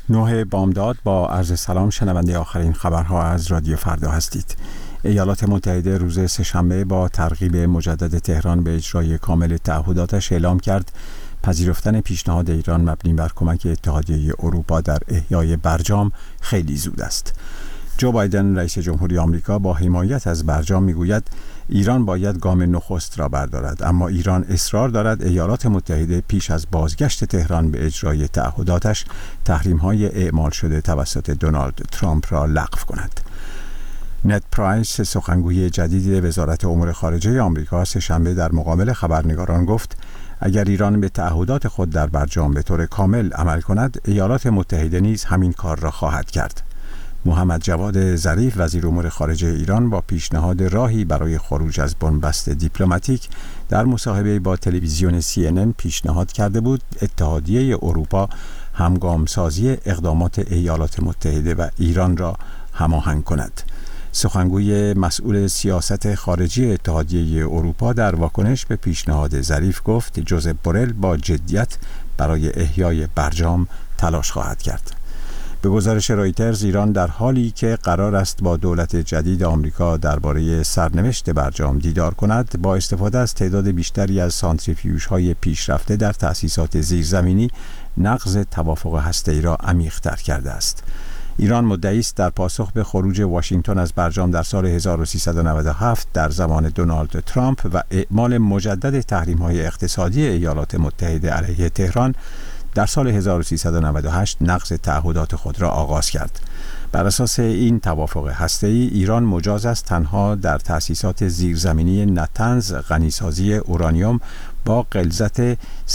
9 بامداد با عرض سلام شنونده آخرین خبرها از رادیو فردا هستید. ایالات متحده روز سه‌شنبه با ترغیب مجدد تهران به اجرای کامل تعهداتش اعلام کرد پذیرفتن پیشنهاد ایران مبنی بر کمک اتحادیه اروپا در احیای برجام خیلی زود است. جو بایدن رئیس جمهوری آمریکا با حمایت از برجام میگوید ایران باید گام نخست را بردارد، اما ایران اصرار دارد ایالات متحده پیش از بازگشت تهران به اجرای تعهداتش تحریم‌های اعمال شده توسط دونالد ترامپ را لغو کند. نت پرایس سخنگوی جدید وزارت امور خارجه آمریکا سه‌شنبه در مقابل خبرنگاران گفت اگر ایران به تعهدات خود در برجام به طور کامل عمل کند، ایالات متحده نیز همین کار را خواهد کرد. محمد جواد ظریف وزیر امور خارجه ایران با پیشنهاد راهی برای خروج از بنبست دیپلماتیک در مصاحبه با تلویزیون CNN پیشنهاد کرده بود اتحادیه اروپا همگامسازی اقدامات ایالات متحده و ایران را هماهنگ کند. سخنگوی مسئول سیاست خارجی اتحادیه اروپا در واکنش به پیشنهاد ظریف گفت جوزپ بورل با جدیت برای احیای برجام تلاش خواهد کرد. به گزارش رایترز، ایران در حالی که قرار است با دولت جدید آمریکا درباره سرنوشت برجام دیدار کند، با استفاده از تعداد بیشتری از سانتریفیوژهای پیشرفته در تأسیسات زیرزمینی نقض توافق هسته‌ای را عمیق‌تر کرده است. ایران مدعی است در پاسخ به خروج واشنگتن از برجام در سال 1397 در زمان دونالد ترامپ و اعمال مجدد تحریم‌های اقتصادی ایالات متحده علیه تهران در سال 1398 نقض تعهدات خود را آغاز کرد. بر اساس این توافق هسته‌ای ایران مجاز است تنها در تأسیسات زیرزمینی نتنز غنیسازی اورانیوم با غلظت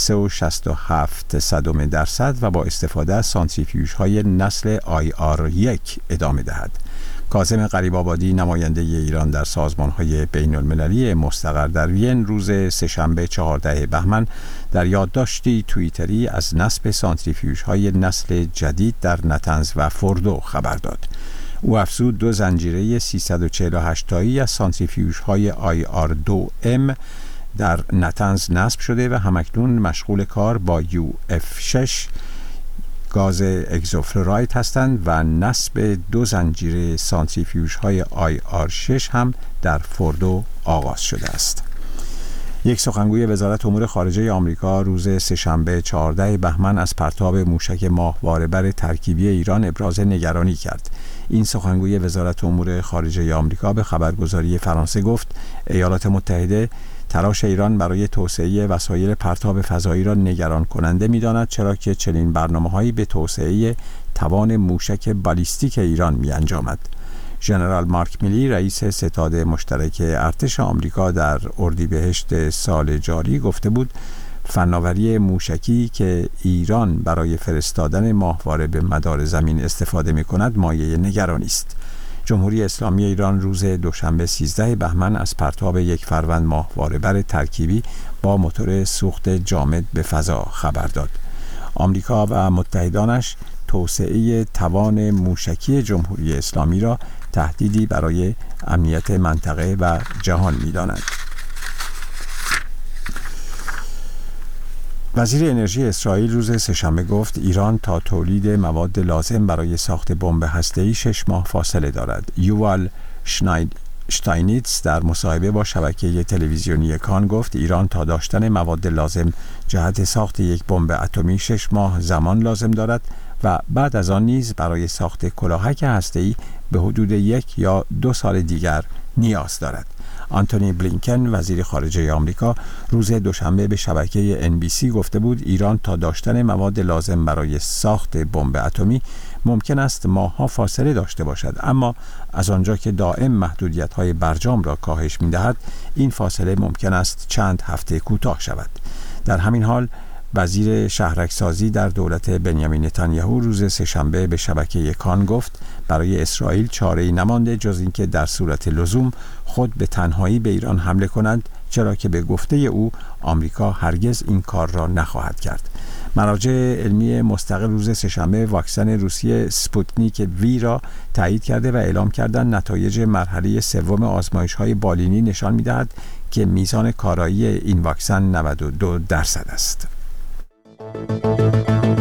3.67% و با استفاده از سانتریفیوژهای نسل IR1 ادامه دهد. کاظم غریب‌آبادی نماینده ایران در سازمان‌های بین‌المللی مستقر در وین روز سه‌شنبه 14 بهمن در یادداشتی توییتری از نصب سانتریفیوژهای نسل جدید در نتنز و فوردو خبر داد. او افزود 2 زنجیره 348 تایی از سانتریفیوژهای IR2M در نتنز نصب شده و همکنون مشغول کار با UF6 گاز اگزوفلوراید هستند و نصب 2 زنجیره سانتریفیوژهای IR6 هم در فوردو آغاز شده است. یک سخنگوی وزارت امور خارجه آمریکا روز سه‌شنبه 14 بهمن از پرتاب موشک ماهواره‌بر ترکیبی ایران ابراز نگرانی کرد. این سخنگوی وزارت امور خارجه آمریکا به خبرگزاری فرانسه گفت ایالات متحده تلاش ایران برای توسعه وسایل پرتاب فضایی را نگران کننده می‌داند، چرا که چنین برنامه‌هایی به توسعه توان موشک بالیستیک ایران می‌انجامد. ژنرال مارک میلی رئیس ستاد مشترک ارتش آمریکا در اردیبهشت سال جاری گفته بود فناوری موشکی که ایران برای فرستادن ماهواره به مدار زمین استفاده می‌کند مایه نگرانی است. جمهوری اسلامی ایران روز دوشنبه 13 بهمن از پرتاب یک فروند ماهواره‌بر ترکیبی با موتور سوخت جامد به فضا خبر داد. آمریکا و متحدانش توسعه توان موشکی جمهوری اسلامی را تهدیدی برای امنیت منطقه و جهان می‌دانند. وزیر انرژی اسرائیل روز سه‌شنبه گفت ایران تا تولید مواد لازم برای ساخت بمب هسته‌ای 6 ماه فاصله دارد. یووال شتاینیتس در مصاحبه با شبکه تلویزیونی کان گفت ایران تا داشتن مواد لازم جهت ساخت یک بمب اتمی 6 ماه زمان لازم دارد و بعد از آن نیز برای ساخت کلاهک هسته‌ای به حدود 1 یا 2 سال دیگر نیاز دارد. آنتونی بلینکن وزیر خارجه آمریکا روز دوشنبه به شبکه NBC گفته بود ایران تا داشتن مواد لازم برای ساخت بمب اتمی ممکن است ماه‌ها فاصله داشته باشد، اما از آنجا که دائم محدودیت‌های برجام را کاهش می‌دهد این فاصله ممکن است چند هفته کوتاه شود. در همین حال وزیر شهرک‌سازی در دولت بنیامین نتانیاهو روز سه‌شنبه به شبکه کان گفت برای اسرائیل چاره‌ای نمانده جز اینکه در صورت لزوم خود به تنهایی به ایران حمله کنند، چرا که به گفته او آمریکا هرگز این کار را نخواهد کرد. مراجع علمی مستقل روز سه‌شنبه واکسن روسیه سپوتنیک وی را تایید کرده و اعلام کردند نتایج مرحله سوم آزمایش‌های بالینی نشان می‌دهد که میزان کارایی این واکسن 92% است.